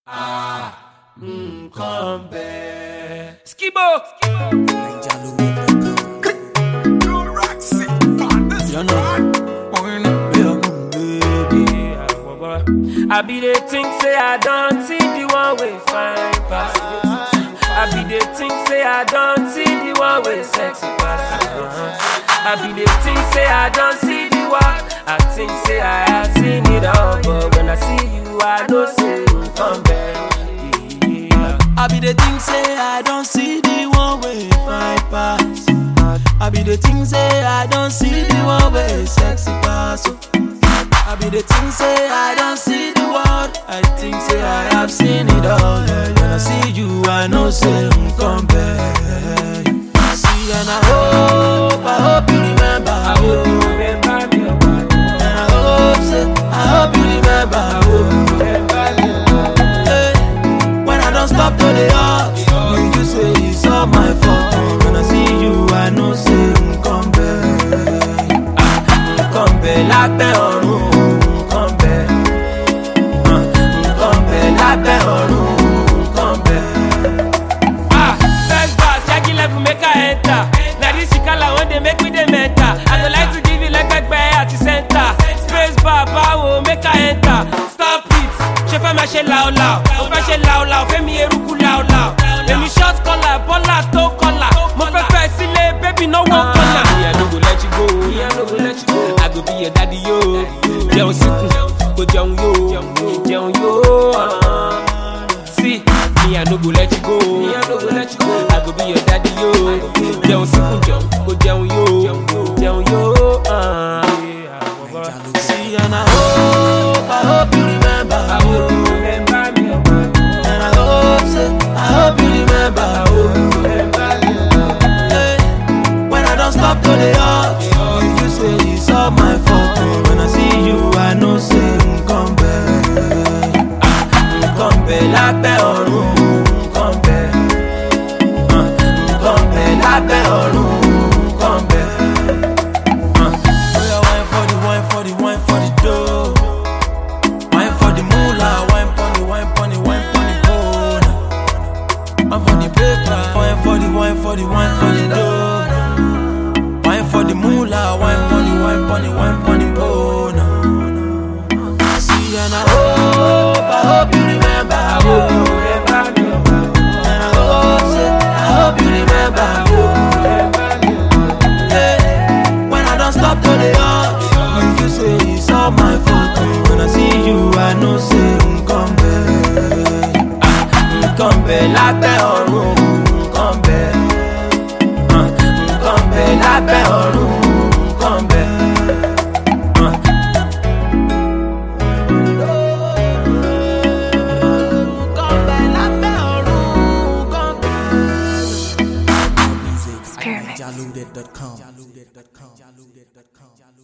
Come back. Skibo. You know, I be the thing say I don't see the one way fine pass. I be the thing say I don't see the one way sexy pass. I be the thing say I don't see the one. I think say I have seen it all, but when I see you, I know say you come back. I be the thing say I don't see the one way fine pass. I be the thing say I don't see the one way sexy pass. I be the thing say I don't see the world. I think say I have seen it all. When I see you, I know say you come back. See, and I hope you remember. I hope you remember me. And I hope you remember. I hope you remember me. Hey, when I don't stop to the heart, you say it's all my fault. When I see you, I know say you come back. Come back like that come back. Come back like that come back. First pass, Jackie level make her enter. Now this shikala when they make me the mentor. I don't like to give you like a guy at the center. Space bar, power, make her enter. Stop it, chef my shell loud loud. Open shell loud loud, femi eruku loud loud. Let me short collar, bola to collar. Mo fe fe sile, baby no one collar. Me I no go let you go, me I no go let you go. I go be your daddy yo. Jẹun siku, go jẹun yo, jẹun yo. See, me I no go let you go, me I no go let you go. I go be your daddy yo. Jẹun siku, go jẹun yo, jẹun yo. See, and I hope you remember. I hope you remember me. And I hope you remember. I hope you remember me. Hey, when I don't stop to the heart, you say it's all my fault. When I see you, I know say you come back. Come back like that come back. Come back like that come back. Wine for the dough. Wine for the moolah. Wine for the bone. Wine for the paper. Wine for the dough. Wine for the moolah. Wine for the bone. See, and I hope you remember. I hope you remember me. And I hope you remember. I hope you remember me. Hey, when I don't stop to the heart, you say it's all my fault. When I see you, I know say you come back. Come back like that come back. Come back like that come back. Pyramid. Jaluded.com.